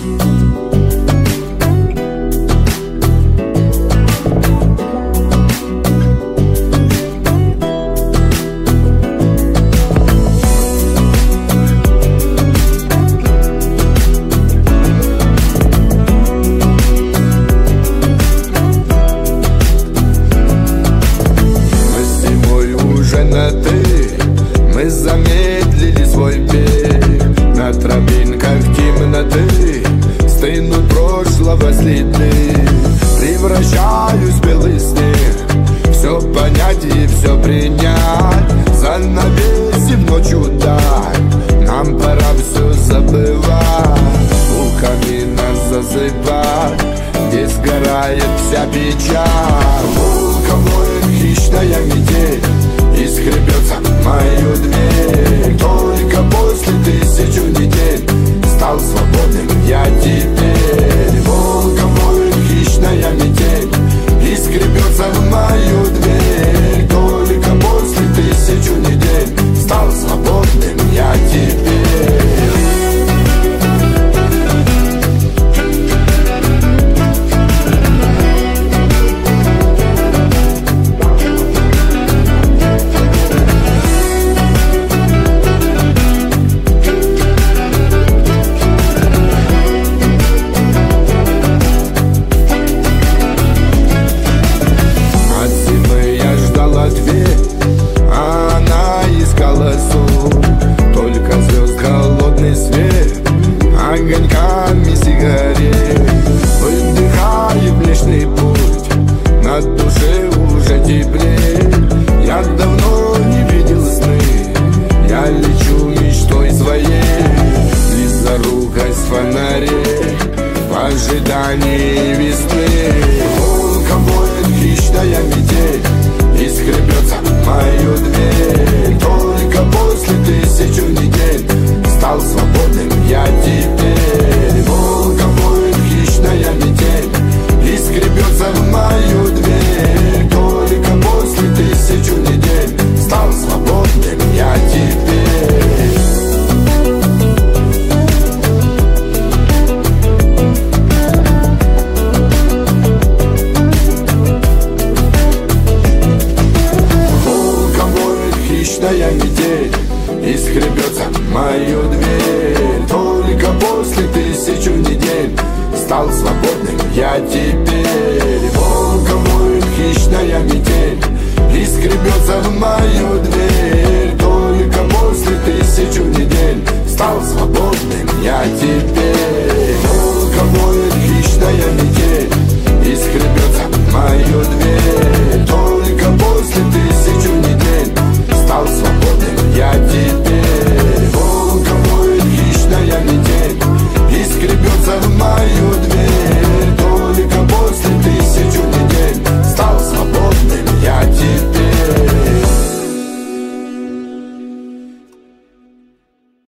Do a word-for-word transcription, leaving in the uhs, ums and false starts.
Мы замедлили свой бег на тропинках темноты, стынут прошлого следы. Превращаюсь в белый снег, все понять и все принять. Занавесим ночью даль, нам пора все забывать. У камина зазывать, где сгорает вся печаль. Волком воет хищная метель и скребется в мою дверь. Только после тысячу недель стал свободным я теперь. Волком воет хищная метель и скребется в мою дверь. Только после тысячу недель стал свободным я теперь. Только звезд холодный свет огоньками сигарет. Выдыхаю Млечный Путь, на душе уже теплее. Я давно не видел сны, я лечу мечтой своей. Близорукость фонарей в ожидании весны. Волком воет хищная метель и скребется в мою дверь. Только после тысячу недель стал свободным я теперь. Волком воет хищная метель и скребется в мою дверь. Только после тысячу недель стал свободным я теперь. Хищная метель и скребется в мою дверь. Только после тысячу недель стал свободным я теперь. Волком воет хищная метель и скребется в мою дверь. Только после тысячу недель стал свободным я теперь.